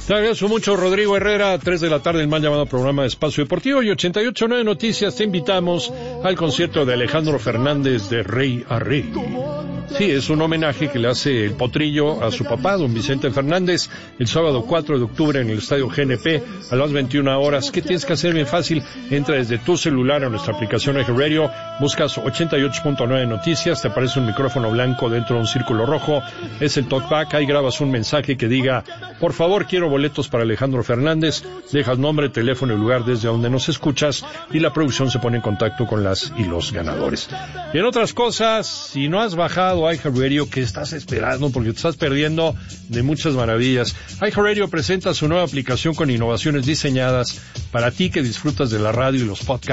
Te agradezco mucho, Rodrigo Herrera. 3 de la tarde, el mal llamado programa de Espacio Deportivo. Y 88.9 Noticias, te invitamos al concierto de Alejandro Fernández de Rey a Rey. Sí, es un homenaje que le hace el Potrillo a su papá, don Vicente Fernández, el sábado 4 de octubre en el Estadio GNP a las 21 horas. ¿Qué tienes que hacer? Bien fácil. Entra desde tu celular a nuestra aplicación Eje Radio, buscas 88.9 Noticias, te aparece un micrófono blanco dentro de un círculo rojo, es el talkback, ahí grabas un mensaje que diga, por favor, quiero boletos para Alejandro Fernández, dejas nombre, teléfono y lugar desde donde nos escuchas y la producción se pone en contacto con las y los ganadores. Y en otras cosas, si no has bajado iHeartRadio, ¿qué estás esperando? Porque te estás perdiendo de muchas maravillas. iHeartRadio presenta su nueva aplicación con innovaciones diseñadas para ti que disfrutas de la radio y los podcasts.